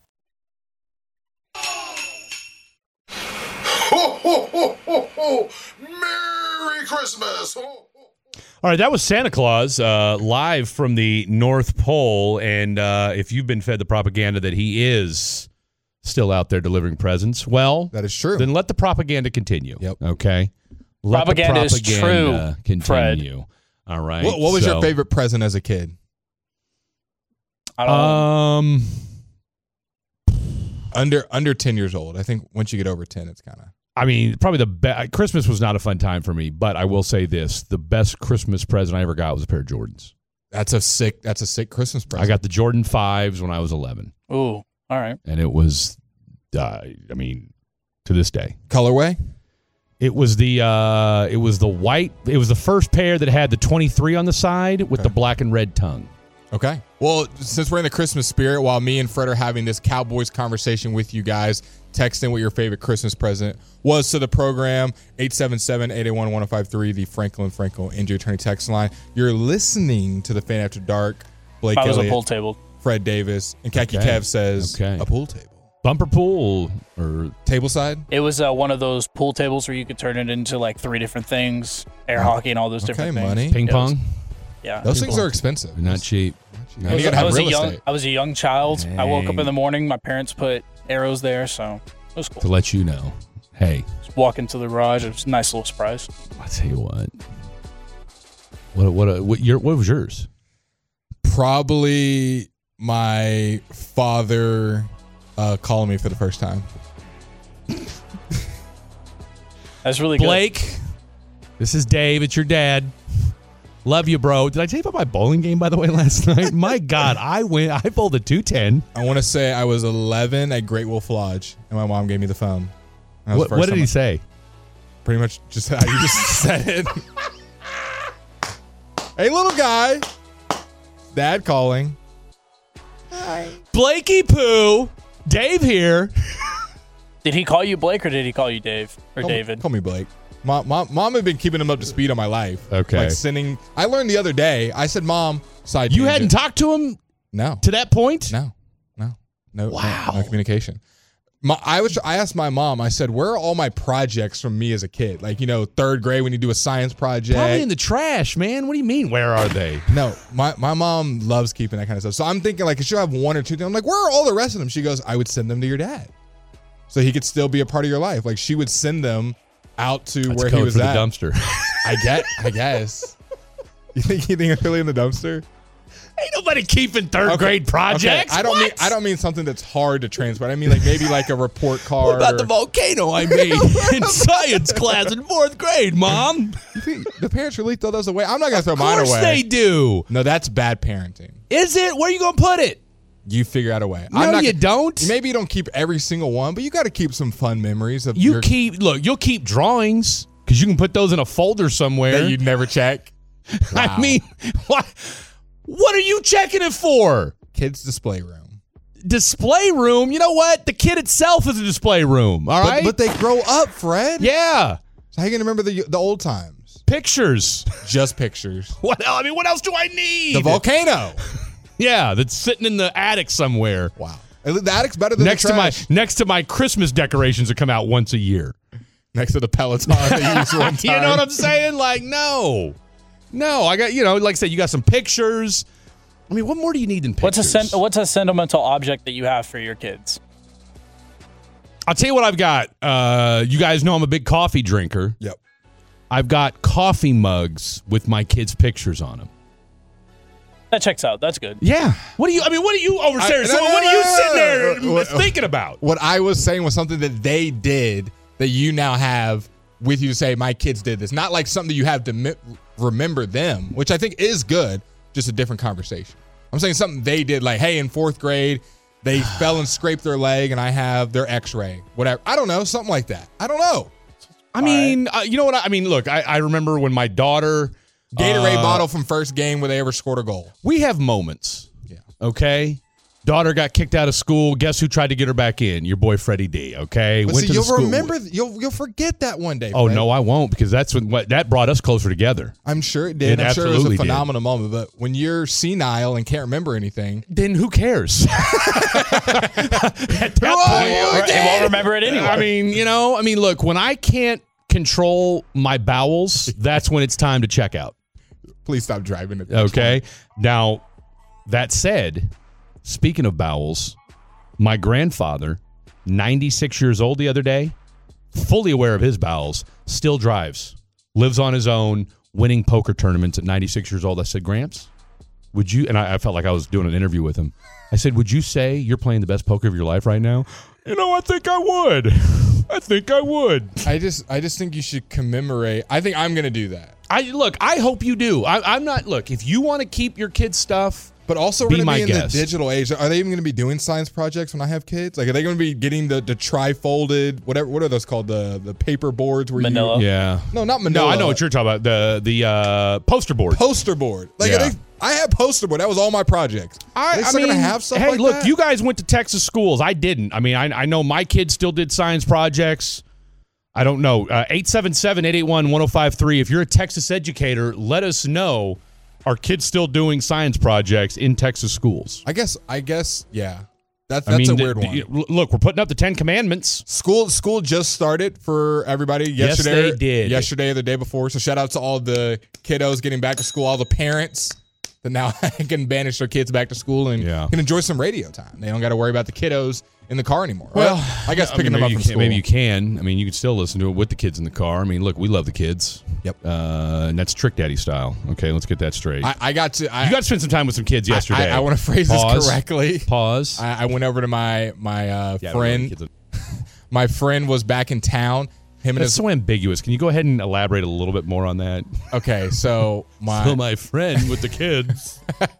Ho, ho, ho, ho, ho. Merry Christmas! Ho, ho. All right, that was Santa Claus uh, live from the North Pole. And uh, if you've been fed the propaganda that he is still out there delivering presents, well, that is true. Then let the propaganda continue. Yep. Okay. Let propaganda, the propaganda is true, continue. Fred. All right. What, what was so, your favorite present as a kid? I don't um, under under ten years old. I think once you get over ten, it's kind of I mean, probably the best. Christmas was not a fun time for me, but I will say this: the best Christmas present I ever got was a pair of Jordans. That's a sick. That's a sick Christmas present. I got the Jordan fives when I was eleven. Ooh, all right. And it was, uh, I mean, to this day. Colorway? It was the uh, it was the white. It was the first pair that had the twenty-three on the side with Okay. the black and red tongue. Okay. Well, since we're in the Christmas spirit, while me and Fred are having this Cowboys conversation with you guys, text in what your favorite Christmas present was to the program, eight seven seven, eight eight one, one oh five three, the Franklin Franco Injury Attorney text line. You're listening to the Fan After Dark. Blake Mine was a Elliott, pool table. Fred Davis, and Khaki Okay. Kev says Okay. a pool table. Bumper pool or Tableside? It was uh, one of those pool tables where you could turn it into like three different things, air hockey and all those Okay, different money. things. ping It was- pong. yeah. Those Ping things pong. are expensive. They're not cheap. And I you was, gotta I have was a real young, estate. I was a young child. I woke up Dang. in the morning. My parents put arrows there, so it was cool. To let you know, hey, Just walk into the garage. It was a nice little surprise. I tell you what. What what what your what was yours? Probably my father uh, calling me for the first time. That's really good. Blake, this is Dave. It's your dad. Love you, bro. Did I tell you about my bowling game, by the way, last night? My God, I went. I bowled a two ten. I want to say I was eleven at Great Wolf Lodge, and my mom gave me the phone. That was the What, first what did time he I- say? Pretty much just how you just said it. Hey, little guy. Dad calling. Blakey Poo. Dave here. Did he call you Blake or did he call you Dave or Call, David? Call me Blake. Mom, mom, mom had been keeping him up to speed on my life. Okay. Like sending. I learned the other day. I said, Mom, side You tangent. hadn't talked to him No. to that point? No. No. No. Wow. No, no communication. My, I was. I asked my mom. I said, "Where are all my projects from me as a kid? Like, you know, third grade when you do a science project." Probably in the trash, man. What do you mean? Where are they? No, my, my mom loves keeping that kind of stuff. So I'm thinking, like, she'll have one or two things. I'm like, where are all the rest of them? She goes, I would send them to your dad, so he could still be a part of your life. Like, she would send them out to That's where code he was for the at. dumpster. I get. I guess. You think you think it's really in the dumpster? Ain't nobody keeping third Okay, grade projects. okay. I don't What? mean I don't mean something that's hard to transport. I mean like maybe like a report card. What about the or- volcano I made in science class in fourth grade, Mom? You think the parents really throw those away? I'm not gonna throw Of mine course away. they do. No, that's bad parenting. Is it? Where you gonna put it? You figure out a way. No, I'm not you gonna- don't. Maybe you don't keep every single one, but you got to keep some fun memories of You your, keep look. You'll keep drawings because you can put those in a folder somewhere. that you'd never check. I Wow. mean, what? What are you checking it for? Kids display room. Display room. You know what? The kid itself is a display room. All But, right. but they grow up, Fred. yeah. So how you gonna remember the the old times? Pictures. Just pictures. What else? I mean, what else do I need? The volcano. Yeah, that's sitting in the attic somewhere. Wow. The attic's better than Next the to my trash. next to my Christmas decorations that come out once a year. next to the Peloton that you used one time. You know what I'm saying? Like, no. No, I got, you know, like I said, you got some pictures. I mean, what more do you need than pictures? What's a sen- what's a sentimental object that you have for your kids? I'll tell you what I've got. Uh, you guys know I'm a big coffee drinker. Yep. I've got coffee mugs with my kids' pictures on them. That checks out. That's good. Yeah. What do you, I mean, what are you over there? I- So no, no, what no, are you no, sitting no, there no. What- thinking about? What I was saying was something that they did that you now have with you to say, my kids did this. Not like something that you have to mi- remember them, which I think is good, just a different conversation. I'm saying something they did, like, hey, in fourth grade, they fell and scraped their leg, and I have their x-ray, whatever. I don't know, something like that. I don't know. I mean, uh, you know what? I, I mean, look, I, I remember when my daughter... Gatorade uh, bottle from first game where they ever scored a goal. We have moments. Yeah. Okay? Daughter got kicked out of school. Guess who tried to get her back in? Your boy Freddie D, okay? But Went see, to the you'll school. remember, you'll you'll forget that one day. Oh, Fred. no, I won't, because that's when what that brought us closer together. I'm sure it did. It I'm sure it was absolutely a did. phenomenal moment. But when you're senile and can't remember anything, Then who cares? At that point, They won't remember it anyway. I mean, you know, I mean, look, when I can't control my bowels, that's when it's time to check out. please stop driving it. Okay. Now, that said, speaking of bowels, my grandfather, ninety-six years old the other day, fully aware of his bowels, still drives, lives on his own, winning poker tournaments at ninety-six years old. I said, Gramps, would you, and I, I felt like I was doing an interview with him. I said, would you say you're playing the best poker of your life right now? You know, I think I would. I think I would. I just, I just think you should commemorate. I think I'm gonna do that. I look. I hope you do. I, I'm not. Look, if you want to keep your kids' stuff, but also we're be gonna my be in guest. the digital age. Are they even gonna be doing science projects when I have kids? Like, are they gonna be getting the, the tri-folded whatever? What are those called? The the paper boards where Manila. you? Yeah. No, not Manila. No, I know what you're talking about. The the uh, poster board. Poster board. Like, Yeah. are they, I had poster board. That was all my projects. I, Are they I still mean, gonna have stuff hey, like look, that? you guys went to Texas schools. I didn't. I mean, I, I know my kids still did science projects. I don't know. Uh, eight seven seven, eight eight one, one oh five three. If you're a Texas educator, let us know. Are kids still doing science projects in Texas schools? I guess. I guess. Yeah. That's I that's mean, a the- weird the- one. Look, we're putting up the Ten Commandments. School school just started for everybody Yes, yesterday. they did. Yesterday or the day before. So shout out to all the kiddos getting back to school, all the parents that now can banish their kids back to school and Yeah. can enjoy some radio time. They don't got to worry about the kiddos in the car anymore. Well, I guess I picking mean, them up maybe from you can, school. Maybe you can. I mean, you can still listen to it with the kids in the car. I mean, look, we love the kids. Yep. Uh, and that's Trick Daddy style. Okay, let's get that straight. I, I got to. I, you got to spend some time with some kids yesterday. I, I want to phrase Pause. this correctly. Pause. I, I went over to my my uh, Yeah, I don't know any friend. kids. My friend was back in town. Him and That's his so ambiguous. Can you go ahead and elaborate a little bit more on that? okay. So my So my friend with the kids.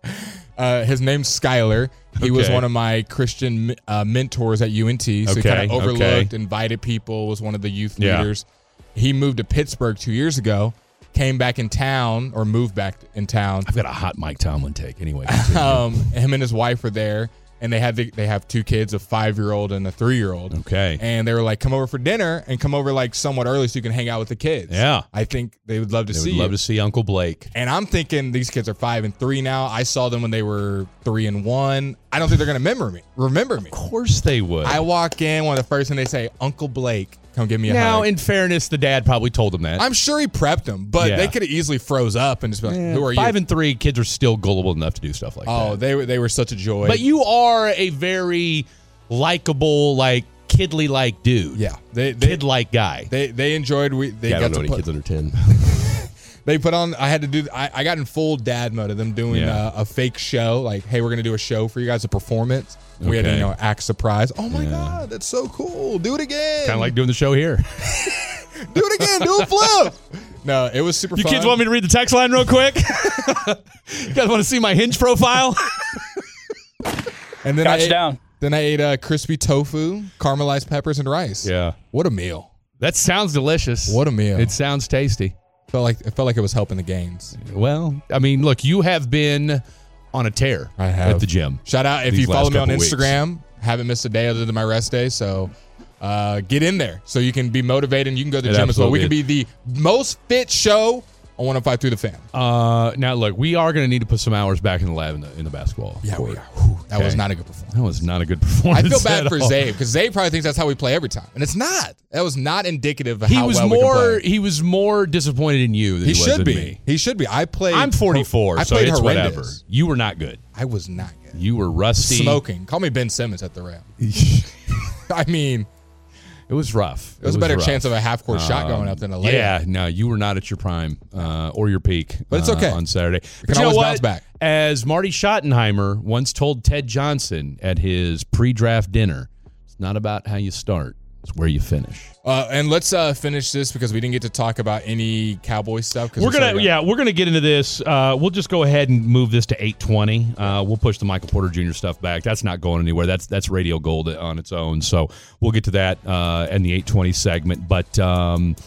uh, his name's Skylar. He was Okay. one of my Christian uh, mentors at U N T. So he Okay, kind of overlooked, okay. invited people, was one of the youth Yeah. leaders. He moved to Pittsburgh two years ago, came back in town, or moved back in town. I've got a hot Mike Tomlin take. Anyway, Um, him and his wife were there, and they had the, they have two kids, a five year old and a three year old. Okay. And they were like, "Come over for dinner, and come over like somewhat early so you can hang out with the kids." Yeah. I think they would love to They see would love you. to see Uncle Blake. And I'm thinking these kids are five and three now. I saw them when they were three and one. I don't think they're gonna remember me. Remember me? Of course they would. I walk in, one of the first thing they say, "Uncle Blake, come give me a now, hug." in fairness, the dad probably told him that. I'm sure he prepped them, but Yeah. they could have easily froze up and just been like, Eh, "Who are Five you?" and three kids are still gullible enough to do stuff like that. oh, they were they were such a joy. But you are a very likable, like kidly like dude. yeah, they they, Kid like guy. they they enjoyed. We they Yeah, I got don't know to any put, kids under ten. They put on. I had to do. I, I got in full dad mode of them doing Yeah. a, a fake show. Like, hey, we're gonna do a show for you guys, a performance. We had to, Okay. you know, act surprised. Oh my Yeah. god, that's so cool! Do it again. Kind of like doing the show here. do it again. Do a flip. No, it was super You fun. kids want me to read the text line real quick? You guys want to see my Hinge profile? And then Got I you ate, down. Then I ate uh, crispy tofu, caramelized peppers, and rice. Yeah. What a meal! That sounds delicious. What a meal! It sounds tasty. felt like it felt like it was helping the gains. Well, I mean, look, you have been on a tear I have at the gym. Shout out if these you follow last me on couple weeks. Instagram. Haven't missed a day other than my rest day, so uh, get in there so you can be motivated and you can go to the It gym as well. We can absolutely be the most fit show on one oh five through the fan. Uh, now, look, we are going to need to put some hours back in the lab in the in the basketball. Yeah, we court. are. Whew, that was Okay. not a good performance. That was not a good I performance. feel bad at for all. Zabe because Zabe probably thinks that's how we play every time, and it's not. That was not indicative of He how was well more. we can play. He was more disappointed in you than He he, was should in be. me. He should be. I played. I'm forty-four, I so played it's horrendous. whatever. You were not good. I was not good. You were rusty. Smoking. Call me Ben Simmons at the rail. I mean, It was rough. It was a better rough. chance of a half-court shot going up than a layup. Yeah, no, you were not at your prime uh, or your peak. But it's uh, okay. on Saturday. We But can you know always what? bounce back. As Marty Schottenheimer once told Ted Johnson at his pre-draft dinner, it's not about how you start; it's where you finish. Uh, and let's uh, finish this because we didn't get to talk about any Cowboy stuff. 'cause We're we gonna, started- yeah, we're gonna get into this. Uh, we'll just go ahead and move this to eight twenty. Uh, we'll push the Michael Porter Junior stuff back. That's not going anywhere. That's that's radio gold on its own. So we'll get to that uh, in the eight twenty segment. But um,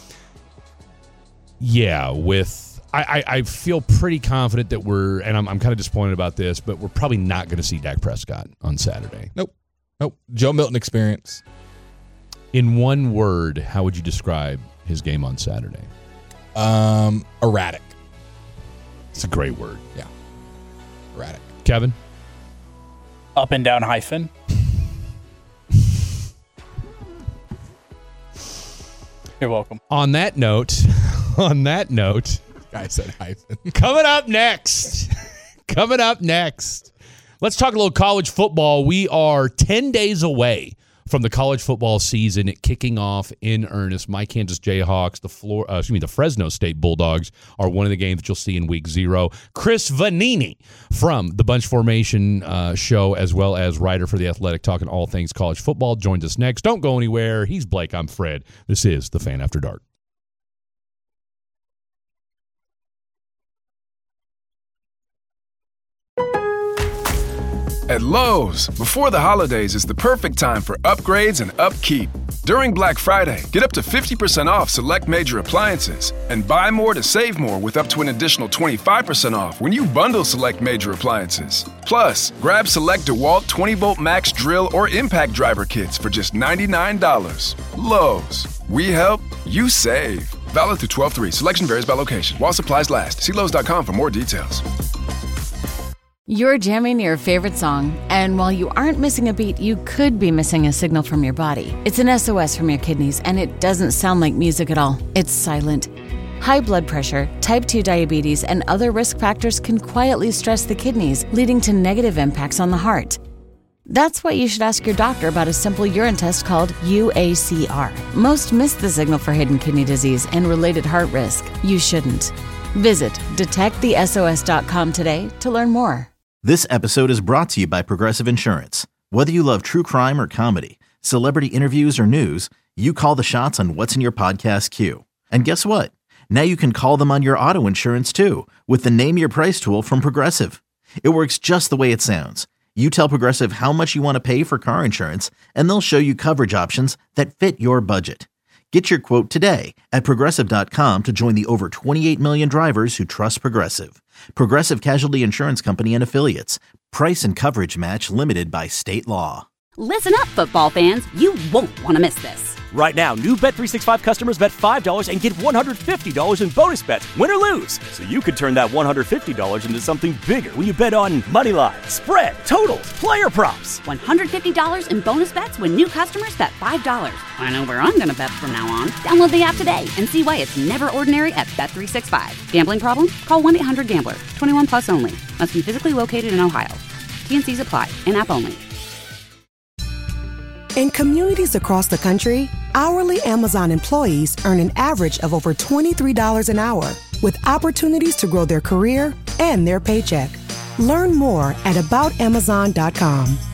yeah, with I, I, I feel pretty confident that we're, and I'm, I'm kind of disappointed about this, but we're probably not going to see Dak Prescott on Saturday. Nope. Nope. Joe Milton experience. In one word, how would you describe his game on Saturday? Um, erratic. It's a great word. Yeah. Erratic. Kevin? Up and down hyphen. You're welcome. On that note, on that note, Guy said hyphen. coming up next, coming up next, let's talk a little college football. We are ten days away from the college football season kicking off in earnest. My Kansas Jayhawks, the Flor- uh, excuse me, the Fresno State Bulldogs are one of the games that you'll see in week zero. Chris Vanini from the Bunch Formation uh, show, as well as writer for The Athletic, talking all things college football, joins us next. Don't go anywhere. He's Blake. I'm Fred. This is The Fan After Dark. At Lowe's, before the holidays is the perfect time for upgrades and upkeep. During Black Friday, get up to fifty percent off select major appliances and buy more to save more with up to an additional twenty-five percent off when you bundle select major appliances. Plus, grab select DeWalt twenty volt max drill or impact driver kits for just ninety-nine dollars. Lowe's, we help, you save. Valid through twelve three. Selection varies by location. While supplies last. See Lowe's dot com for more details. You're jamming your favorite song, and while you aren't missing a beat, you could be missing a signal from your body. It's an S O S from your kidneys, and it doesn't sound like music at all. It's silent. High blood pressure, type two diabetes, and other risk factors can quietly stress the kidneys, leading to negative impacts on the heart. That's why you should ask your doctor about a simple urine test called U A C R. Most miss the signal for hidden kidney disease and related heart risk. You shouldn't. Visit detect the S O S dot com today to learn more. This episode is brought to you by Progressive Insurance. Whether you love true crime or comedy, celebrity interviews or news, you call the shots on what's in your podcast queue. And guess what? Now you can call them on your auto insurance too with the Name Your Price tool from Progressive. It works just the way it sounds. You tell Progressive how much you want to pay for car insurance, and they'll show you coverage options that fit your budget. Get your quote today at Progressive dot com to join the over twenty-eight million drivers who trust Progressive. Progressive Casualty Insurance Company and Affiliates. Price and coverage match limited by state law. Listen up, football fans. You won't want to miss this. Right now, new Bet three sixty-five customers bet five dollars and get one hundred fifty dollars in bonus bets, win or lose. So you could turn that one hundred fifty dollars into something bigger when you bet on money line, spread, totals, player props. one hundred fifty dollars in bonus bets when new customers bet five dollars. I know where I'm going to bet from now on. Download the app today and see why it's never ordinary at Bet three sixty-five. Gambling problem? Call one eight hundred gambler. twenty-one plus only. Must be physically located in Ohio. T and C's apply. In-app only. In communities across the country, hourly Amazon employees earn an average of over twenty-three dollars an hour, with opportunities to grow their career and their paycheck. Learn more at about amazon dot com.